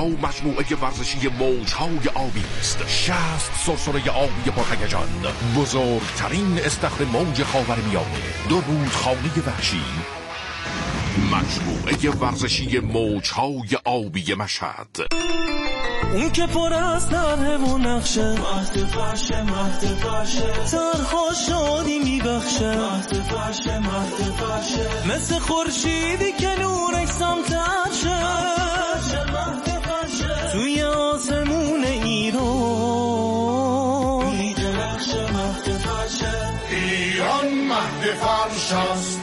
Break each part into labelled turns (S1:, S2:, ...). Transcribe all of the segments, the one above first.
S1: اینجا مجموعه ورزشی موج‌های آبی است. 60 سرسره آبی پرهیجان، بزرگترین استخر موج خاورمیانه، 2 رودخانه وحشی. مجموعه ورزشی موج‌های آبی مشهد.
S2: اون که پر از طرح و نقشه، مهد فرشه مهد فرشه، طرها شادی میبخشه، مهد فرشه مهد فرشه، مثل خورشیدی که نورش سمتر شه، مهد فرشه، توی آسمون ایران میدرخشه، مهد فرشه،
S3: ایران مهد فرش است.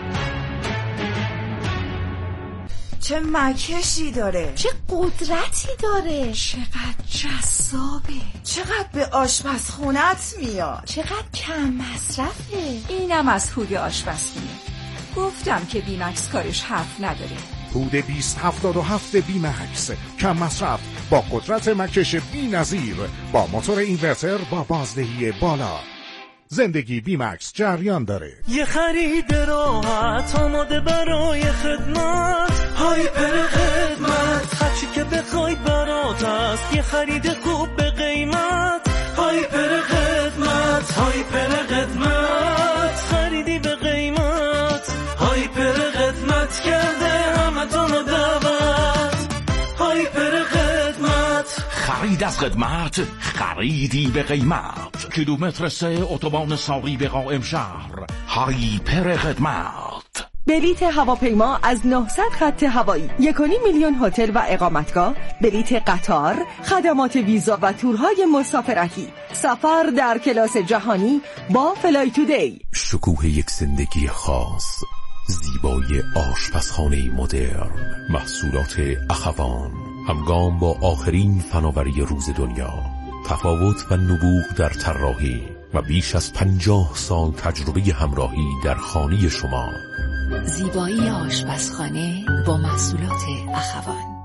S4: چه مکشی داره،
S5: چه قدرتی داره،
S4: چقدر جذابه، چقدر به آشپزخونت میاد،
S5: چقدر کم مصرفه.
S6: اینم از هود آشپزخونه. گفتم که بیمکس کارش حرف نداره.
S7: هود 2077 بیمکس، کم مصرف با قدرت مکش بی‌نظیر، با موتور اینورتر با بازدهی بالا. زندگی بیمکس جریان داره.
S2: یه خرید راحت آماده برای خدمت، هایپر خدمت، هرچی که بخواید برات است. یه خرید خوب به قیمت، هایپر خدمت، هایپر خدمت، خریدی به قیمت، هایپر خدمت کرده همتون رو دعوت، هایپر خدمت.
S1: خرید از خدمت، خریدی به قیمت. کیلومتر 3 اتوبان ساری به قائم شهر. هایپر خدمت.
S8: بلیت هواپیما از 900 خط هوایی، 1.5 میلیون هتل و اقامتگاه، بلیت قطار، خدمات ویزا و تورهای مسافرتی، سفر در کلاس جهانی با فلای تودی.
S9: شکوه یک زندگی خاص، زیبایی آشپزخانه مدرن، محصولات اخوان، همگام با آخرین فناوری روز دنیا، تفاوت و نبوغ در طراحی و بیش از 50 سال تجربه همراهی در خانه شما.
S10: زیبایی آشپزخانه با محصولات اخوان.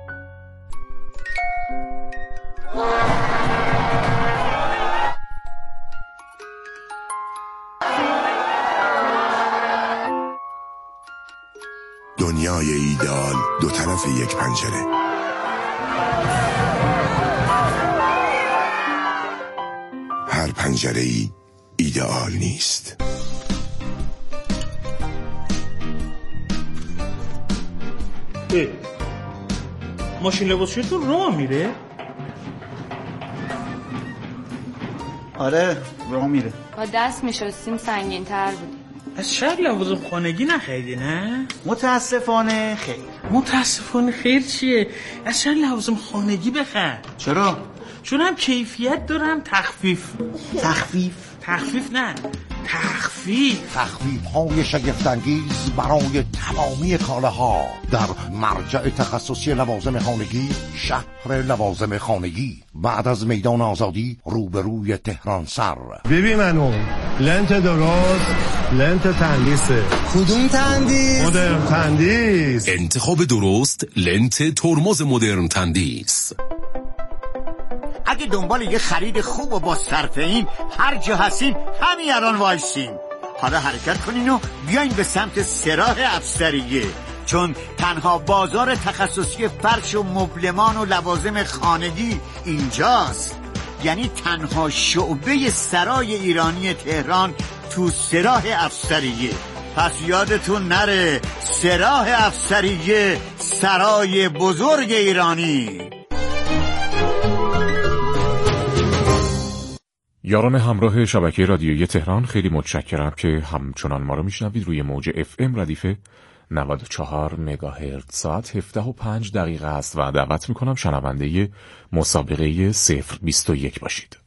S3: دنیای ایدئال دو طرف یک پنجره. هر پنجره‌ای ایدئال نیست.
S11: ماشین لباسشویتون راه میره؟
S12: آره راه میره.
S13: با دست میشستیم سنگین تر بودیم.
S11: از شاید لوازم خانگی نخریدی نه؟
S12: متاسفانه خیر.
S11: متاسفانه خیر چیه؟ از شاید لوازم خانگی بخر.
S12: چرا؟
S11: چون هم کیفیت دارم تخفیف نه تخفیف
S7: های شگفت‌انگیز برای تمامی کالاها در مرجع تخصصی لوازم خانگی، شهر لوازم خانگی، بعد از میدان آزادی روبروی تهران سر.
S14: ببین منو لنت درست، لنت تندیسه.
S12: کدوم تندیس؟
S14: مدرن تندیس.
S9: انتخاب درست، لنت ترمز مدرن تندیس.
S12: اگه دنبال یه خرید خوب و با صرفه این هر جا هستین همین الان وایسین. حالا حرکت کنین و بیاین به سمت سراح افسریه، چون تنها بازار تخصصی فرش و مبلمان و لوازم خانگی اینجاست. یعنی تنها شعبه سرای ایرانی تهران تو سراح افسریه. پس یادتون نره، سراح افسریه، سرای بزرگ ایرانی.
S15: یاران همراه شبکه رادیویی تهران، خیلی متشکرم که همچنان ما رو میشنوید روی موج FM ردیف 94 مگاهرتز. ساعت 17:05 است و دعوت میکنم شنونده مسابقه 021 باشید.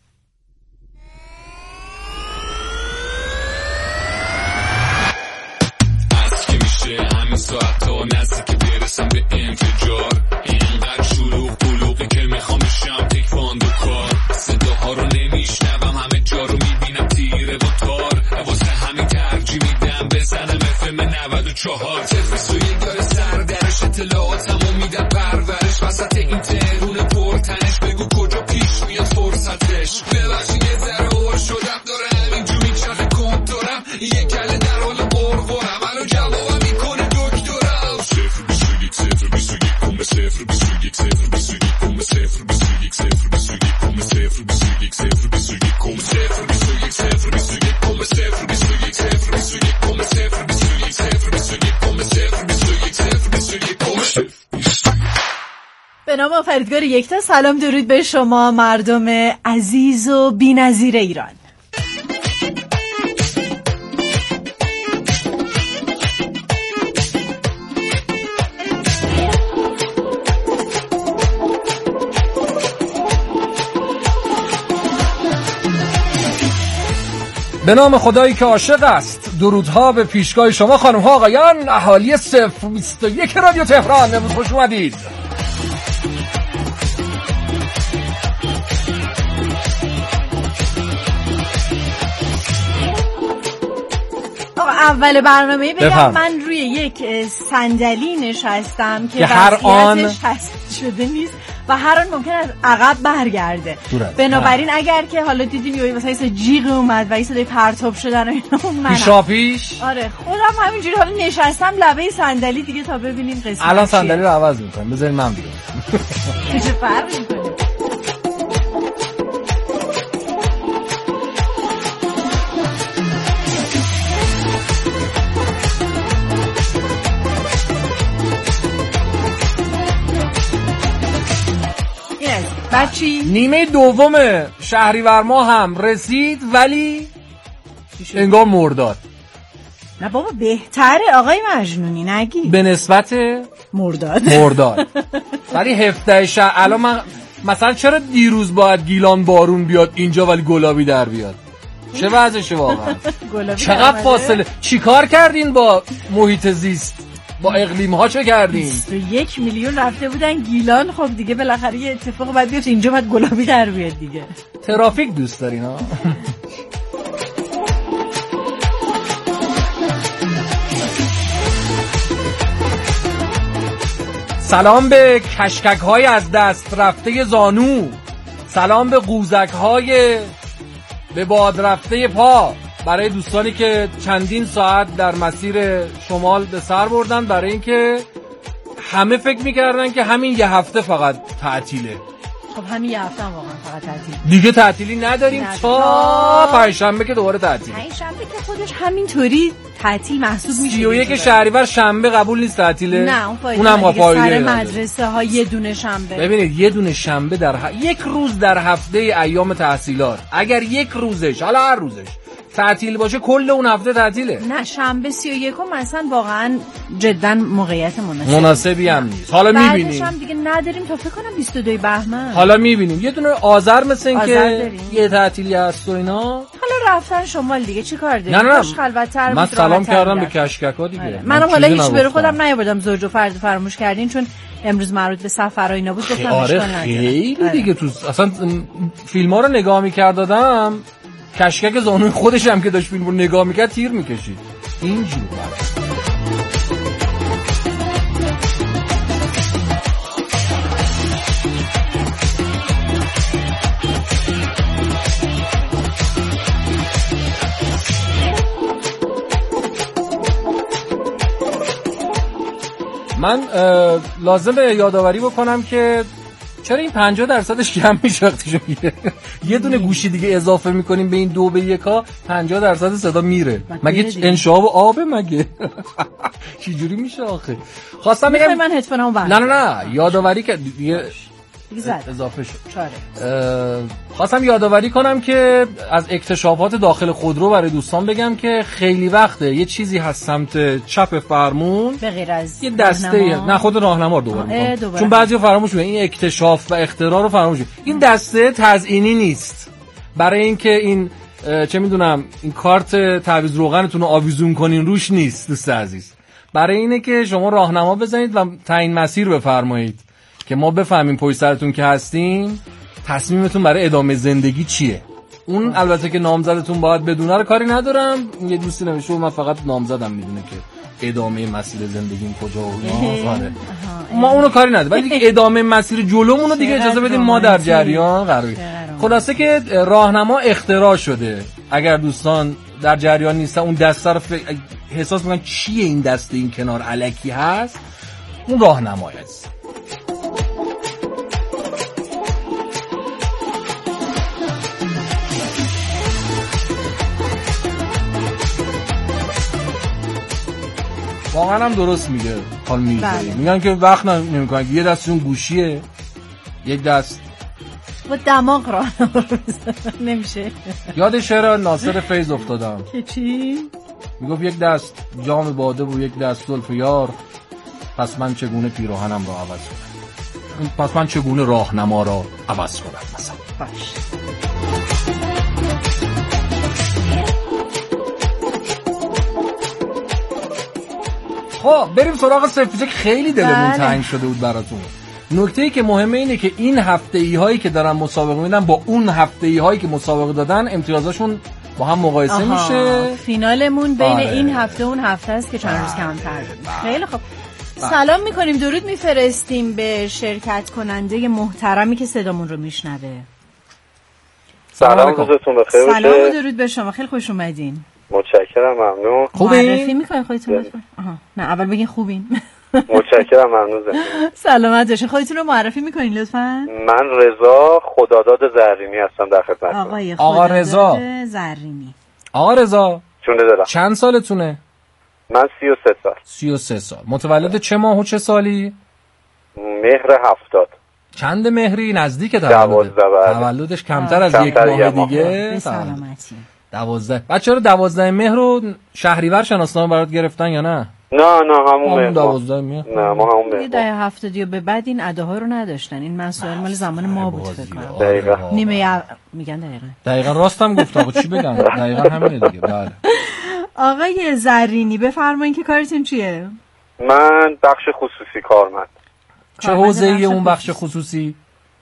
S16: از که میشه همین ساعت تا نزدیک برسم به انفجار، اینقدر شلوغ بلوغی که میخوام بشم تکواندو کار. صداها رو نمیشنوم، همه جا رو میبینم تیره و تار، واسه همین ترجیح میدم بزنم FM 94. تلویزیون داره سر درش، اطلاعاتمو میدم پرورش، وسط این تهرون پرتنش بگو کجا پیش میاد فرصتش. ببخشید یه ذره هور شدم، داره همینجور میچرخه کنتورم، یه کله در حال قرقرم، الان جوابم میکنه دکترم. 021 021 021
S17: خانم فریدگار یکتا. سلام درود به شما مردم عزیز و بی‌نظیر ایران.
S18: به نام خدایی که عاشق است، درودها به پیشگاه شما خانم‌ها آقایان، اهالی 021 رادیو تهران. امروز خوش اومدید.
S17: اول برنامه بگم من روی یک صندلی نشستم که
S18: هر آن
S17: حذف شده نیست و هر آن ممکن از عقب برگرده. بنابراین اگر که حالا دیدین یه مثلا جیغ اومد و این صدای پرتاب شدن و اینا
S18: پیشاپیش
S17: آره خودم همینجوری حالا نشستم لبه صندلی دیگه تا ببینیم قسمت
S18: الان صندلی رو عوض می‌کنم. بذارید من بیام.
S17: چه فرقی می‌کنه؟ بچی
S18: نیمه دوم شهریور ماه هم رسید ولی انگار مرداد.
S17: نه بابا بهتره آقای مجنونی نگی
S18: به نسبت مرداد ولی 17 شهر. الان من مثلا چرا دیروز باید گیلان بارون بیاد اینجا ولی گلابی در بیاد؟ چه وضعشه واقعا؟ چقدر فاصله چیکار کردین با محیط زیست؟ با اقلیم ها چه کردین؟
S17: 21 میلیون رفته بودن گیلان. خب دیگه بالاخره یه اتفاق باید بیفته اینجا باید گلابی در بیاد دیگه.
S18: ترافیک دوست دارین ها؟ سلام به کشکک های از دست رفته زانو، سلام به قوزک های به باد رفته پا، برای دوستانی که چندین ساعت در مسیر شمال به سر بردن، برای اینکه همه فکر میکردن که همین یه هفته فقط تعطیله.
S17: خب همین یه هفته هم واقعا فقط تعطیل
S18: دیگه تعطیلی نداریم تا پنجشنبه که دوباره تعطیله.
S17: پنجشنبه که خودش همینطوری تعطیل محسوب میشه.
S18: 31 شهریور شنبه قبول نیست تعطیله.
S17: نه
S18: اونم فایده
S17: سر مدرسه ها یه دونه شنبه.
S18: ببینید یه دونه شنبه یک روز در هفته ایام تحصیلات، اگر یک روزش حالا هر روزش تعطیل باشه کل اون هفته تعطیله.
S17: نه شنبه 31 مثلا واقعا جدا موقعیت
S18: مناسبی هم نیست. حالا میبینیم
S17: بعدش هم دیگه نداریم تا فکر کنم 22 بهمن.
S18: حالا میبینیم یه دونه آذر مثل این که یه تعطیلی هست و اینا.
S17: حالا رفتن شمال دیگه چیکار داریم؟
S18: نه
S17: خلوت‌تر
S18: من سلام کردم به کشککا دیگه.
S17: منم حالا هیچ برای خودم نیاوردم زوج و فرد فراموش کردین چون امروز مربوط به سفر اینا بود گفتم
S18: اشکال نداره. خیلی دیگه تو اصلا فیلم‌ها رو نگاه می‌کرد دادم کشکک زانوی خودش هم که داشت فیلم رو نگاه میکرد تیر میکشید اینجور. من لازمه یادآوری بکنم که چرا این 50%ش کم میشه وقتی شما یه دونه گوشی دیگه اضافه میکنیم به این 2 به 1 50% صدا میره. مگه انشعاب آبه مگه؟ چه جوری میشه آخه؟ خواستم بگم
S17: من هدفونمو بردم.
S18: نه یادآوری که دیگه اضافه شد. خواستم یادآوری کنم که از اکتشافات داخل خودرو برای دوستان بگم که خیلی وقته یه چیزی هست سمت چپ فرمون
S17: به غیر از
S18: یه دسته نه خود راهنما رو دوباره چون بعضیا فراموش می‌کنن این اکتشاف و اختراع رو فراموش می‌کنن. این دسته تزیینی نیست برای اینکه این چه میدونم این کارت تعویض روغنتون رو آویزون کنین روش نیست دوست عزیز. برای اینه که شما راهنما بزنید و تعیین مسیر بفرمایید که ما بفهمیم پشت سرتون که هستیم تصمیمتون برای ادامه زندگی چیه. اون البته که نامزدتون باید بدونه رو کاری ندارم. یه دوستی نوشته من فقط نامزدم میدونه که ادامه مسیر زندگیم کجا و اینا. ما اونو کاری نداریم ولی دیگه ادامه مسیر جلومون رو دیگه اجازه بدیم ما در جریان قرار بگیریم. خلاصه که راهنما اختراع شده. اگر دوستان در جریان نیستن اون دسته رو احساس میکنن چیه این دسته این کنار الکی هست اون راهنمای است. واقعا هم درست میگه حال میگه. میگن که وقت نمیکنن یه دستشون گوشیه یک دست
S17: با دماغ راه نمیشه.
S18: یاد شعر ناصر فیض افتادم
S17: که چی؟
S18: میگفت یک دست جام باده و یک دست زلف یار، پس من چگونه پیراهنم را عوض کنم، پس من چگونه راهنما را عوض کنم مثلا.
S17: باش.
S18: خب بریم سراغ سفیزه که خیلی دلمون تنگ شده بود براتون. نکته‌ای که مهمه اینه که این هفته‌ای هایی که دارن مسابقه میدن با اون هفته‌ای هایی که مسابقه دادن امتیازشون با هم مقایسه میشه.
S17: فینالمون بین این هفته اون هفته است که چند روز کمتر بود. خیلی خوب. سلام میکنیم، درود میفرستیم به شرکت کننده محترمی که صدامون رو میشنوه.
S19: سلام، روزتون بخیر باشه.
S17: سلام و درود به شما، خیلی خوش اومدین.
S19: متشکرم، ممنون.
S17: معرفی میکنین خودتون لطفا؟ نه اول بگین خوبین.
S19: متشکرم، ممنون.
S17: سلامت باشین. خودتون رو معرفی میکنین لطفا؟
S19: من رضا خداداد زرینی هستم در خدمتتون.
S18: آقا رضا
S17: زرینی.
S18: آقا رضا
S19: چون دلم.
S18: چند سالتونه؟
S19: من 33 سال.
S18: 33 سال. متولد چه ماه و چه سالی؟
S19: مهر 70.
S18: چند مهری؟ نزدیک
S19: 12.
S18: تولدش کمتر از یک ماه دیگه.
S17: به سلامتی.
S18: 12. بچه‌ها 12 مهر رو شهریور شناسنامه برات گرفتن یا نه؟
S19: نه همون مهر.
S18: 12 مهر.
S19: نه ما همون مهر.
S17: دهه 70 به بعد این اداها رو نداشتن. این مسائل مال زمان ما بود فکر کنم.
S19: دقیقاً.
S17: نیمه میگن
S18: دقیقاً راستم گفتم. آقا چی بگم؟ دقیقاً همینه دیگه. بله.
S17: آقای زرینی بفرمایین که کارتون چیه؟
S19: من بخش خصوصی کارمند.
S18: چه حوزه‌ای اون بخش خصوصی؟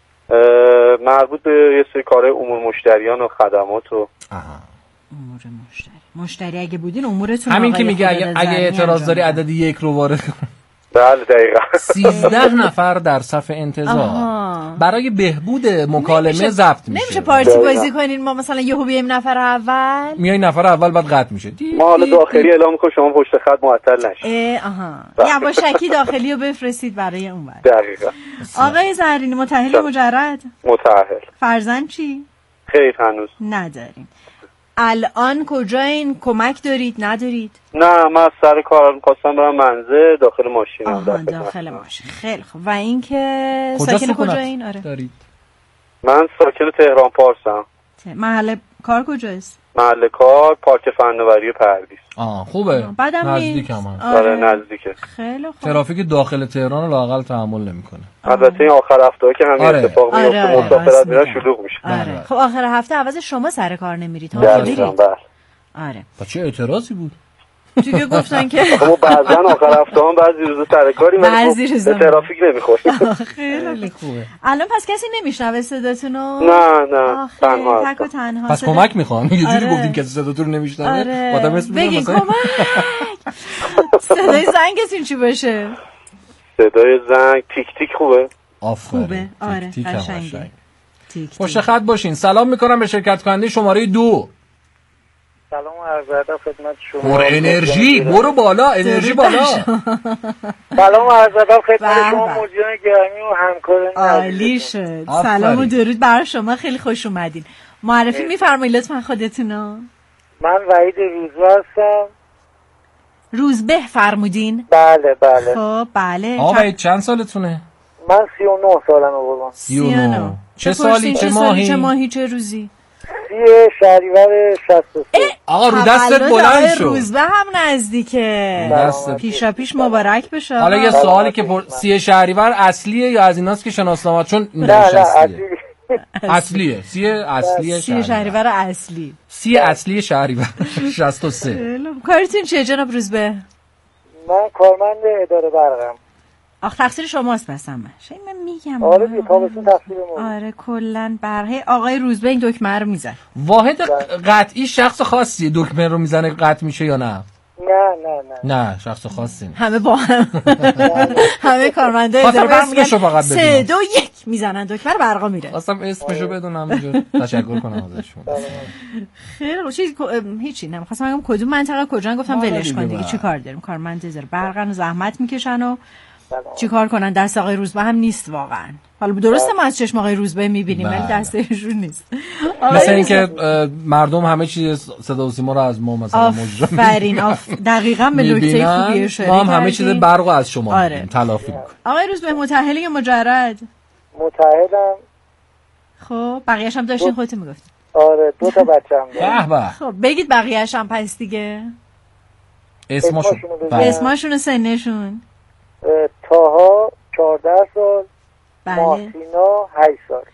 S19: مربوط به یه سری کارهای امور مشتریان و خدمات و
S17: امور مشتری اگه بودین امورتون
S18: همین که میگه اگه اعتراض داری عدد 1 رو وارد کن.
S19: بله دقیقاً.
S18: 13 نفر در صف انتظار برای بهبود مکالمه ضبط میشه.
S17: نمیشه پارتی بازی کنین ما مثلا یهو بیایم نفر اول؟
S18: میای نفر اول بعد قطع میشه.
S19: ما حالا داخلی اعلام میکنیم شما پشت خط معطل نشید.
S17: یواشکی داخلی رو بفرستید برای اون بعد.
S19: دقیقاً.
S17: آقای زرینی متأهل مجرد؟
S19: متأهل.
S17: فرزند چی؟
S19: خیر هنوز
S17: ندارین. الان کجایین؟ کمک دارید ندارید؟
S19: نه من سر کار می‌خواستم برم منزل، داخل ماشینم.
S17: داخل ماشین. خیلی خوب. و اینکه ساکن کجایین؟ آره
S18: دارید؟
S19: من ساکن تهران پارسم.
S17: محل کار کجاست؟
S19: محل کار پارک فناوری پردیس.
S18: خوبه.
S17: نزدیکم
S18: هم.
S19: آره نزدیکه.
S17: خیلی خوب.
S18: ترافیک داخل تهران رو لااقل تحمل نمیکنه.
S19: البته این آخر هفته‌ها که همین اتفاق میفته مسافرت میرن شلوغ میشه.
S17: خب آخر هفته عوض شما سر کار نمیرید ها؟
S19: میرید.
S17: آره.
S18: با چه اعتراضی بود؟
S17: دیگه گفتن که
S19: خب بعضن آخر هفته هم بعضی روزا سر کاری
S17: میریم
S19: ترافیک نمیخوریم.
S17: خیلی خوبه. الان پس کسی نمیشنوه صداتونو؟
S19: نه تنها.
S17: تک و تنها.
S18: پس کمک میخوام. یه جوری گفتین کسی صداتون رو نمیشنوه. آدم اسم
S17: بگین کمک. صدای زنگتون چی باشه؟
S19: صدای زنگ تیک تیک خوبه.
S17: خوبه. آره قشنگه.
S18: پشت خط باشین. سلام میکنم به شرکت کننده شماره 2.
S19: سلام و عرض ادب خدمت شما.
S18: پر انرژی برو بالا، انرژی بالا.
S19: سلام و عرض ادب خدمت شما مدیران گرامی و همکاران
S17: عالی شد. سلام و درود بر شما، خیلی خوش اومدین. معرفی میفرمایید لطفا خودتونو.
S19: من وحید روزبه هستم.
S17: روزبه فرمودین؟
S19: بله.
S17: خب بله.
S18: آقا چند سالتونه؟
S19: من 39 سالمه بابا.
S18: 39. چه سالی چه ماهی
S17: چه روزی؟
S19: 30 شهریور 63.
S18: آقا رو دستت بلند شد.
S17: روزبه هم نزدیکه. پیش مبارک بشه.
S18: حالا یه سوالی که 30 شهریور اصلیه یا از ایناست که شناسنامه چون
S19: نه
S18: اصلیه. 30
S17: شهریور اصلی.
S18: 30 اصلی شهریور 63.
S17: کارتون چیه جناب روزبه؟
S19: من کارمند اداره برقم.
S17: تقصیر شماست مثلا من میگم.
S19: آره دیگه تابستون تقصیر ما.
S17: آره کلا برقه آقای روزبه این دکمه رو میزنه.
S18: واحد قطعی شخص خاصیه دکمه رو میزنه قطع میشه یا نه؟ نه شخص خاصی نه.
S17: همه با هم همه کارمنده اداره برق میگن 3 2 1 میزنن دکمه رو برقا میره.
S18: خواستم اسمشو بدونم اینجا تشکر کنم ازشون.
S17: خیلی چیز هیچی نمیخواستم بگم کدوم منطقه کجا گفتم ولش کن دیگه چی کار داریم کارمند اداره برقن و زحمت میکشن و چی کار کنن. دست آقای روزبه هم نیست واقعا. حالا درسته ما از چشم آقای روزبه میبینیم ولی دست ایشون نیست.
S18: مثل اینکه مردم همه چیز صدا و سیما رو از ما مثلا مجرا
S17: می‌بینن. دقیقاً به نکته خوبی اشاره
S18: کردید. ما هم همه چیز برقو از شما تلافی می‌کنیم.
S17: آقای روزبه متأهل یا مجرد؟
S20: متعهدم.
S17: خب بقیه‌اش هم داشتین خودتون میگفتین؟
S20: آره 2 تا بچه‌م دارم.
S18: به به.
S17: خب بگید بقیه‌اش هم پس دیگه. اسمشون و سنشون.
S20: تاها 14 سال.
S17: بله.
S20: ماهسینا 8 سال.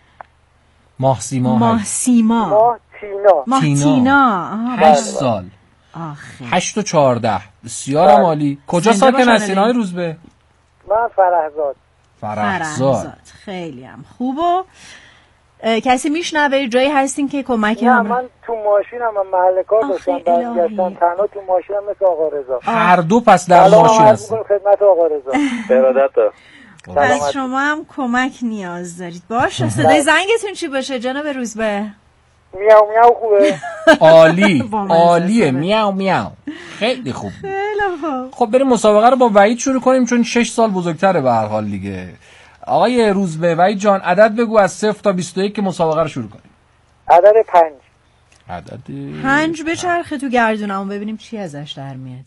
S17: ماهتینا
S18: 8 سال. 8 و 14. بسیار عالی. کجا ساکن هستین آقای روزبه؟
S20: من
S17: فرهزاد. خیلی هم خوبه. کسی میشنوه جایی هستین که کمکی
S20: نه من تو ماشینم، من محل کار داشتم برگشتم تنها تو ماشینم مثل آقا رضا.
S18: هر دو پس در ماشین هستن.
S20: خدمت آقا رضا.
S19: ارادت.
S17: پس شما هم کمک نیاز دارید. باشه صدای زنگتون چی باشه جناب روزبه؟
S20: میاو میاو خوبه.
S18: عالیه میاو میاو. خیلی خوب.
S17: خیلی خوب.
S18: خب بریم مسابقه رو با وحید شروع کنیم چون 6 سال بزرگتره به هر حال دیگه. آقای روزبه، وحید جان عدد بگو از 0 تا 21 که مسابقه رو شروع کنیم.
S20: عدد 5.
S18: عدد
S17: 5 بچرخه تو گردونم ببینیم چی ازش در میاد.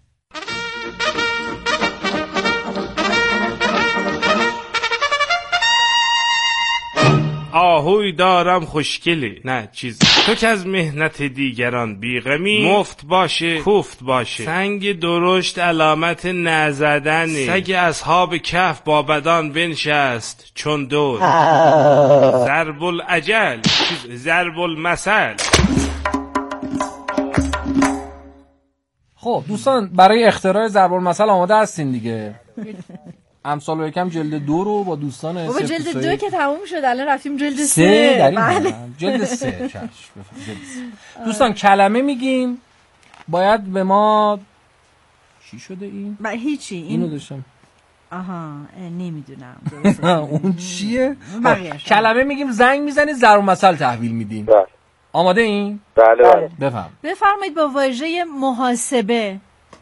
S21: آهوی دارم خوشگلی نه چیز تو که از مهنت دیگران بیغمی مفت باشه کوفت باشه سنگ درشت علامت نزدنی سگ اصحاب کهف با بدان بنشست چون دور ضرب العجل ضرب المثل.
S18: خب دوستان برای اختراع ضرب المثل آماده هستین دیگه؟ امثال و یکم جلد 2 رو با دوستان
S17: بابا جلد 2 که تموم شد الان رفتیم جلد
S18: 3 در این جلد 3 دوستان کلمه میگیم باید به ما چی شده این؟
S17: هیچی
S18: اینو داشتم
S17: نمیدونم
S18: اون چیه؟ کلمه میگیم زنگ میزنید ضرب المثل تحویل میدیم. آماده این؟
S19: بله.
S17: بفرمایید با واژه محاسبه.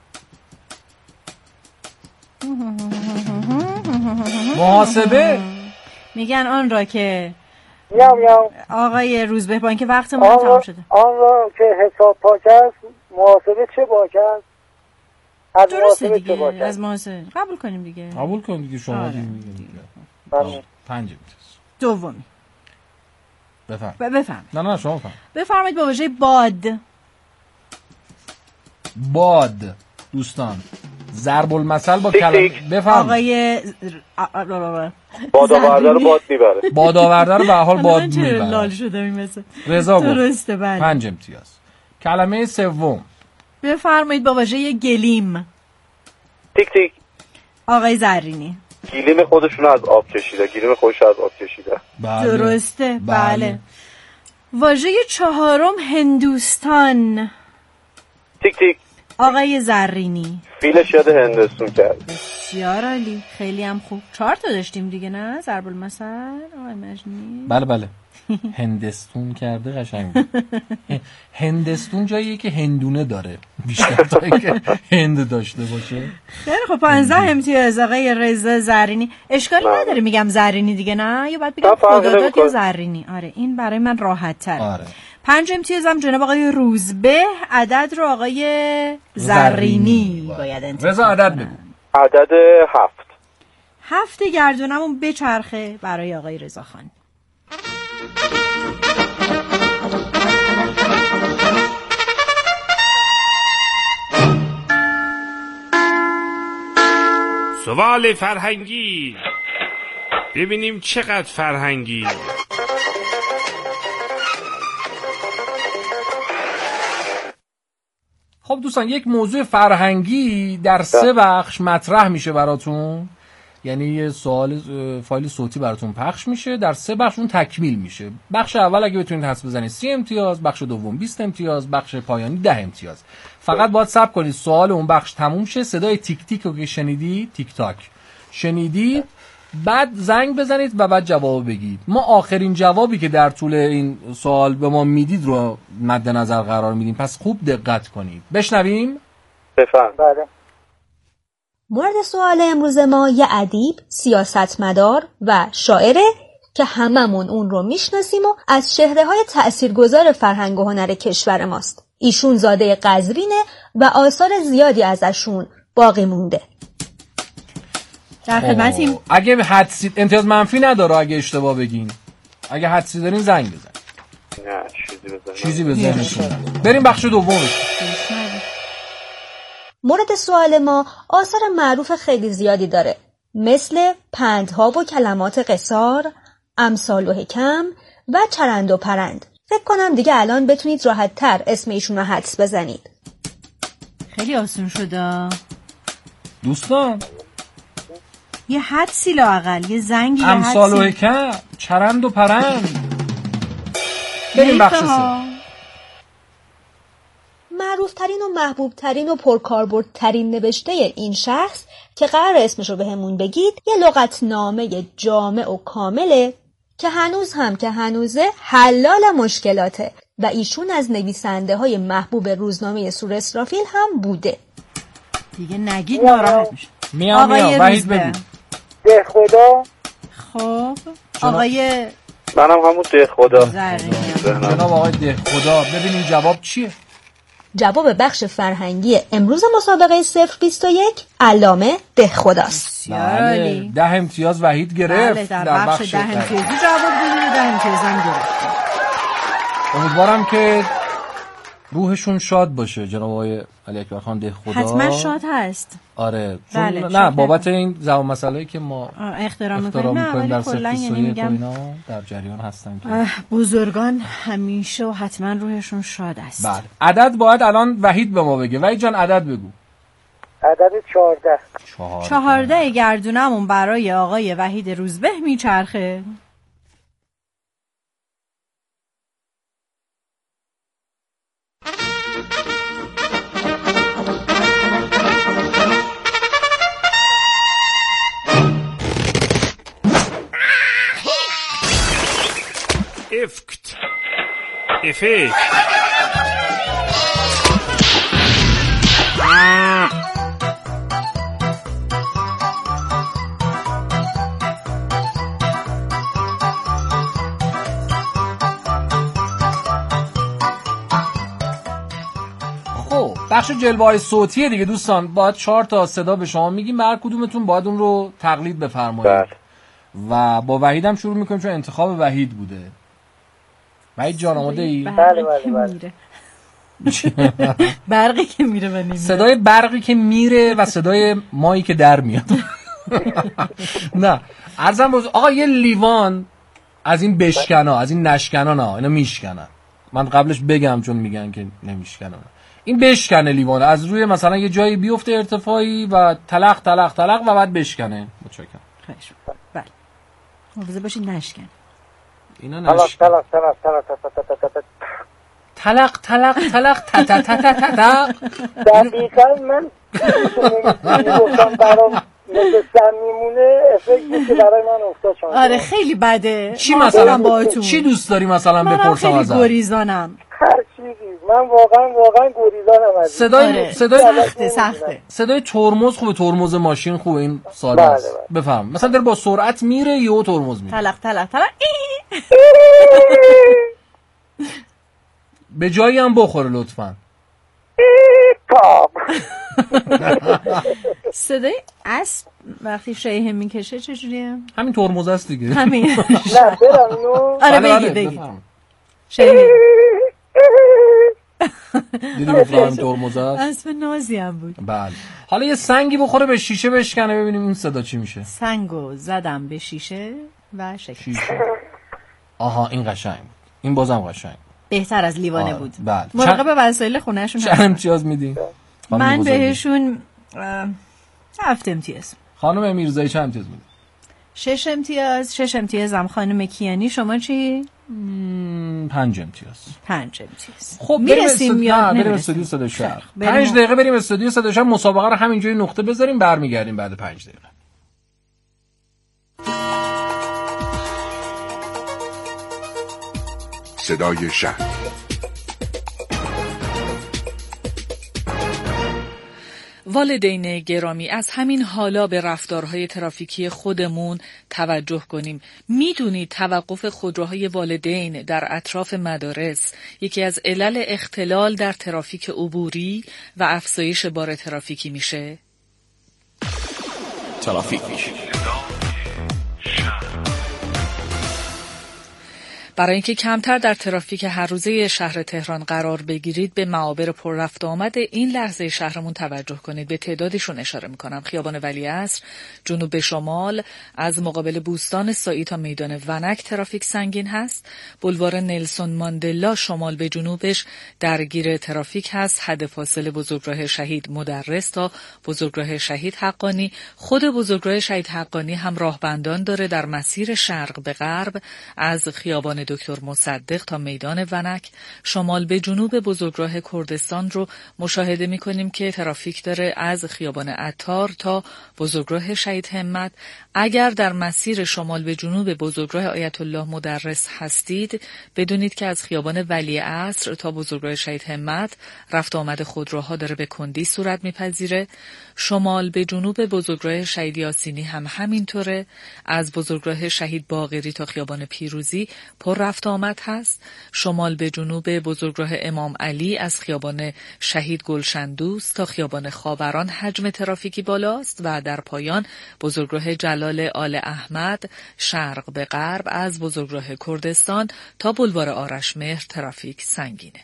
S18: محاسبه
S17: میگن آن را که
S20: میاو
S17: آقای روزبه با اینکه وقتمون تمام شده
S20: آن را که حساب پاک است محاسبه چه باک است؟ از
S17: محاسبه دیگه. چه باک است؟ از محاسبه قبول کنیم دیگه.
S18: قبول کنیم دیگه شما دیگه. 5
S17: دومی بفرمایید.
S18: نه شما بفرمایید.
S17: بفرمایید با واژه
S18: باد دوستان ضرب المثل با کلمه
S17: بفرمایید.
S19: آقای بادآورده رو باد میبره.
S18: بادآورده رو به حال باد میبره.
S17: لال شدم این مثلا.
S18: رضا گفت
S17: درسته. بله
S18: 5 امتیاز. کلمه سوم
S17: بفرمایید با واژه گلیم.
S19: تیک تیک.
S17: آقای زرینی
S19: گلیم خودشون از آب کشیده. گلیم خودش از آب کشیده.
S17: درسته. بله. واژه چهارم هندوستان.
S19: تیک تیک.
S17: آقای زرینی
S19: فیلش یاد هندستون کرد.
S17: بسیار عالی. خیلی هم خوب. 4 تا داشتیم دیگه نه ضرب المثل آقای مجنی؟
S18: بله هندستون کرده قشنگ. هندستون جاییه که هندونه داره بیشتر تا اینکه هند داشته باشه.
S17: خیلی خب 15 امتیاز آقای رضا زرینی. اشکالی نداره میگم زرینی دیگه نه یا باید بگم خداداد یا زرینی؟ آره این برای من راحت تره.
S18: آره
S17: 5 امتیازم جناب آقای روزبه. عدد رو آقای زرینی باید انتخاب.
S18: رضا عدد بگو.
S19: عدد 7.
S17: 7 گردونمون بچرخه برای آقای رضا خان.
S21: سوال فرهنگی ببینیم چقدر فرهنگی.
S18: خب دوستان یک موضوع فرهنگی در 3 بخش مطرح میشه براتون. یعنی یه سوال فایل صوتی براتون پخش میشه در 3 بخش اون تکمیل میشه. بخش اول اگه بتونید حدس بزنید 30 امتیاز، بخش دوم 20 امتیاز، بخش پایانی 10 امتیاز. فقط باید صبر کنید سوال اون بخش تموم شه، صدای تیک تیک رو که شنیدی تیک تاک شنیدید بعد زنگ بزنید و بعد جواب بگید. ما آخرین جوابی که در طول این سوال به ما میدید رو مد نظر قرار میدیم، پس خوب دقت کنید. بشنویم.
S19: بفهم.
S20: بله.
S22: مورد سوال امروز ما یه ادیب، سیاستمدار و شاعره که هممون اون رو میشناسیم و از چهره‌های تأثیرگذار فرهنگ و هنر کشور ماست. ایشون زاده قزوینه و آثار زیادی ازشون باقی مونده.
S17: در خدمتیم.
S18: اگه حدسی امتیاز منفی نداره اگه اشتباه بگین. اگه حدسی دارین زنگ بزن.
S19: نه
S18: چیزی بزنید. بریم بخش دومش.
S22: مورد سوال ما آثار معروف خیلی زیادی داره، مثل پندها و کلمات قصار، امثال و حکم و چرند و پرند. فکر کنم دیگه الان بتونید راحت تر اسم ایشون رو حدس بزنید.
S17: خیلی آسون شده
S18: دوستان.
S17: یه حدسی لااقل، یه زنگی،
S18: امثال و حکم، چرند و پرند. بریم بخش سه.
S22: معروفترین و محبوبترین و پرکاربردترین نوشته این شخص که قرار اسمشو بهمون بگید یه لغتنامه جامع و کامله که هنوز هم که هنوزه حلال مشکلاته و ایشون از نویسنده های محبوب روزنامه سور اسرافیل هم بوده.
S17: دیگه نگید ناراحت میشه.
S18: میام وحید بگو.
S20: ده خدا.
S17: خب آقای
S19: منم همون ده خدا.
S18: جناب آقای ده خدا. ببینیم جواب چیه؟
S22: جواب بخش فرهنگی امروز مسابقه 021 علامه ده خداست.
S18: بله 10 امتیاز وحید گرفت.
S17: بله در بخش 10 امتیازی جواب بدید، 10 امتیازم گرفت.
S18: امیدوارم که روحشون شاد باشه جناب آقای علی اکبر خان ده خدا.
S17: حتما شاد هست.
S18: آره
S17: بله
S18: نه بابت این زبان مسئله‌ای که ما
S17: احترام می‌کنیم
S18: در سفیسوی اینا در جریان هستن که
S17: بزرگان همیشه و حتما روحشون شاد است.
S18: بله عدد باید الان وحید به ما بگه. وحید جان عدد بگو.
S20: عدد
S17: 14 گردونمون برای آقای وحید روزبه میچرخه.
S21: افکت افکت
S18: خب بخش جلوه‌های صوتیه دیگه دوستان. باید 4 تا صدا به شما میگیم، هر کدومتون باید اون رو تقلید بفرمایید. و با وحید هم شروع میکنیم چون انتخاب وحید بوده. وحید جان آماده ای؟
S20: بله.
S17: برقی که میره و نمیره.
S18: صدای برقی که میره و صدای مایی که در میاد. نه عرضم باز آقا یه لیوان از این بشکنا، از این نشکنا، نه اینا میشکنن. من قبلش بگم چون میگن که نمیشکنن. این بشکنه لیوان از روی مثلا یه جایی بیفته ارتفاعی و تلق تلق تلق و بعد بشکنه. متشکرم.
S17: خواهش می‌کنم. بله. حافظه باشید نشکن.
S18: اینا نشکن. تلق تلق تلق تا تا تا تا تا.
S20: دقیقاً من گفتم برام مثل سم میمونه افکتی که برای من افتاد شما.
S17: آره خیلی بده.
S18: چی مثلا باهاتون چی دوست داری مثلا بپرسم ازت؟
S17: من خیلی گریزانم.
S20: هر چیزی من واقعا گریزانم از
S18: صدای
S17: سخته.
S18: صدای ترمز خوبه، ترمز ماشین خوبه، این ساده است. بفهم مثلا در با سرعت میره یهو ترمز میره.
S17: تلق تلق تلق.
S18: به جایی هم بخوره لطفاً.
S17: صدای اسب وقتی شیهه میکشه چجوریه؟
S18: همین ترمز است دیگه.
S17: همین.
S20: نه برم اینو.
S17: آره بگید. شیهه.
S18: دیدی گفتم همین ترمز است.
S17: اسب نازی هم بود.
S18: بله. حالا یه سنگی بخوره به شیشه بشکنه ببینیم این صدا چی میشه.
S17: سنگو زدم به شیشه و شکست.
S18: آها این قشنگ بود. این بازم قشنگ.
S17: بهتر از لیوانه بود.
S18: بله.
S17: مراقب وسایل خونهشون
S18: چند امتیاز میدین؟
S17: من بهشون 7 امتیاز.
S18: خانم میرزایی چند امتیاز میدین؟
S17: 6 امتیاز. 6 امتیازم خانم کیانی. شما چی؟
S18: 5 امتیاز.
S17: 5 امتیاز.
S18: خب
S17: میرسیم یا
S18: بریم استودیو صدا شهر. 5 دقیقه بریم استودیو صدا شهر. مسابقه رو همینجوری نقطه بذاریم برمیگردیم بعد 5 دقیقه.
S3: صدای شهر.
S4: والدین گرامی، از همین حالا به رفتارهای ترافیکی خودمون توجه کنیم. میدونید توقف خودروهای والدین در اطراف مدارس یکی از علل اختلال در ترافیک عبوری و افزایش بار ترافیکی میشه؟
S1: ترافیک.
S4: برای اینکه کمتر در ترافیک هر روزه شهر تهران قرار بگیرید به معابر پر رفت و آمد این لحظه شهرمون توجه کنید. به تعدادشون اشاره میکنم. خیابان ولیعصر جنوب به شمال از مقابل بوستان سایی تا میدان ونک ترافیک سنگین هست. بولوار نلسون ماندلا شمال به جنوبش درگیر ترافیک هست. حد فاصله بزرگراه شهید مدرس تا بزرگراه شهید حقانی. خود بزرگراه شهید حقانی هم راهبندان داره در مسیر شرق به غرب از خیابان دکتر مصدق تا میدان ونک. شمال به جنوب بزرگراه کردستان رو مشاهده می‌کنیم که ترافیک داره از خیابان عطار تا بزرگراه شهید همت. اگر در مسیر شمال به جنوب بزرگراه آیت الله مدرس هستید بدونید که از خیابان ولیعصر تا بزرگراه شهید همت رفت آمد خودروها داره به کندی صورت میپذیره. شمال به جنوب بزرگراه شهید یاسینی هم همینطوره. از بزرگراه شهید باقری تا خیابان پیروزی پر رفت آمد هست. شمال به جنوب بزرگراه امام علی از خیابان شهید گلشندوست تا خیابان خاوران حجم ترافیکی بالاست و در پایان بزرگراه جلال آل احمد شرق به غرب از بزرگراه کردستان تا بولوار آرشمهر ترافیک سنگینه.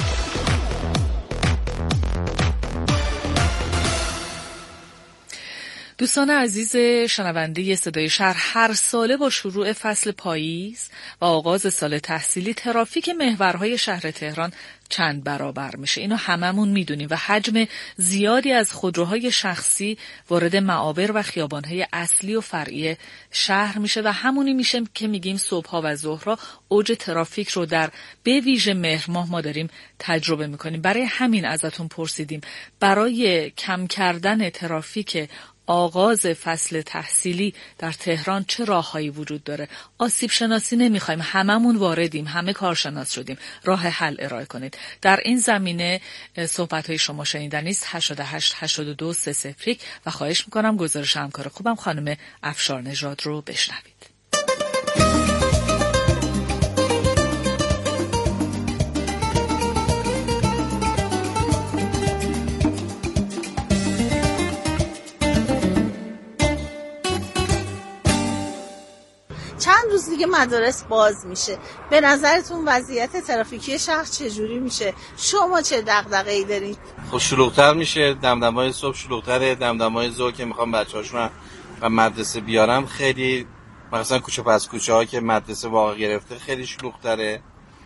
S4: دوستان عزیز شنونده صدای شهر، هر ساله با شروع فصل پاییز و آغاز سال تحصیلی ترافیک محورهای شهر تهران چند برابر میشه. اینو هممون میدونیم و حجم زیادی از خودروهای شخصی وارد معابر و خیابانهای اصلی و فرعی شهر میشه و همونی میشه که میگیم صبحها و ظهرها اوج ترافیک رو در به ویژه مهر ماه ما داریم تجربه میکنیم. برای همین ازتون پرسیدیم برای کم کردن ترافیک آغاز فصل تحصیلی در تهران چه راههایی وجود داره. آسیب شناسی نمیخوایم، هممون واردیم، همه کارشناس شدیم، راه حل ارائه کنید. در این زمینه صحبت‌های شما شنیدنی است. 88 82 30 و خواهش میکنم گزارش همکار خوبم خانم افشار نژاد رو بشنوید.
S5: چند روز دیگه مدارس باز میشه. به نظرتون وضعیت ترافیکی شهر چجوری میشه؟ شما چه دغدغه‌ای دارین؟
S6: خب شلوغ‌تر میشه. دمدمای صبح شلوغ‌تره. دمدمای ظهر که میخوام بچه‌هاشون رو مدرسه بیارم خیلی مثلا کوچه پس کوچه‌ها که مدرسه واقع گرفته خیلی شلوغ‌تره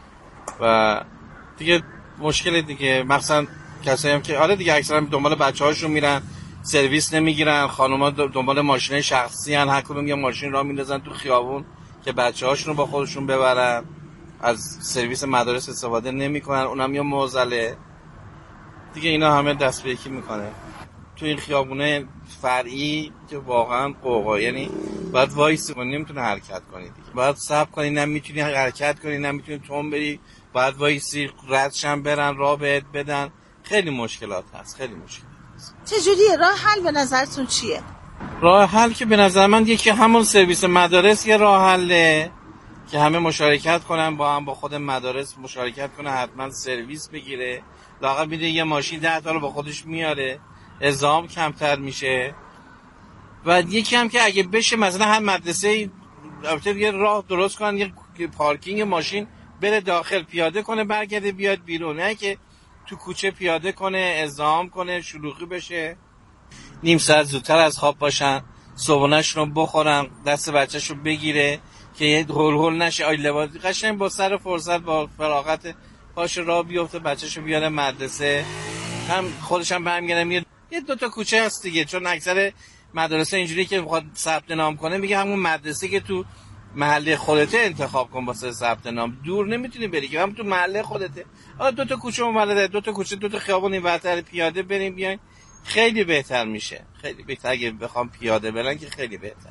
S6: و دیگه مشکل دیگه. مثلا کسایی هم که دیگه اکثرا دنبال بچه‌هاشون میرن، سرویس نمیگیرن. خانوما دنبال ماشین شخصی ان، هر کدوم یه ماشین راه میندازن تو خیابون که بچه‌هاشون رو با خودشون ببرن. از سرویس مدارس استفاده نمیکنن، اونم یه معضله دیگه. اینا همه دست به یکی میکنه تو این خیابونه فرعی که واقعا قوقا، یعنی باید وایس کنی، نمیتونه حرکت کنی دیگه. باید صبر کنی، نمیتونی حرکت کنی، نمیتونی تون بری، باید وایسی ردشن برن راه بهت بدن. خیلی مشکلات هست، خیلی مشکل.
S5: چجوریه راه حل به نظرتون چیه؟
S6: راه حل که به نظر من یکی همون سرویس مدارس یه راه حله که همه مشارکت کنن، با هم با خود مدارس مشارکت کنه، حتما سرویس بگیره. لااقل میره یه ماشین 10 تا رو با خودش میاره، ازدحام کمتر میشه. و یکی هم که اگه بشه مثلا هر مدرسه یه راه درست کنن، یه پارکینگ ماشین بره داخل، پیاده کنه برگرده بیاد بیرون، نه که تو کوچه پیاده کنه، ازدحام کنه، شلوغی بشه. نیم ساعت زودتر از خواب باشن، صبحونه‌شون رو بخورن، دست بچه‌شو بگیره که یه هول نشه. لباس قشنگ با سر فرصت با فراغت پاش راه بیفته، بچه‌شو بیاره مدرسه، هم خودش هم برمیگردن. یه 2 تا کوچه هست دیگه، چون اکثر مدرسه اینجوری که میخواد ثبت نام کنه میگه همون مدرسه که تو محله خودته انتخاب کن واسه ثبت نام. دور نمیتونی بری که، هم تو محله خودته. 2 تا کوچه اومده، 2 تا کوچه، 2 تا خیابون اینورتر پیاده بریم بیاین، خیلی بهتر میشه. خیلی بهتر اگه بخوام پیاده برن که خیلی بهتر.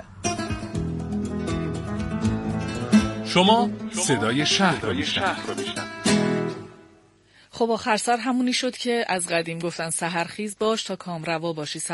S1: شما صدای شهر رو میشنوید.
S4: خب آخر سر همونی شد که از قدیم گفتن سحرخیز باش تا کامروا باشی.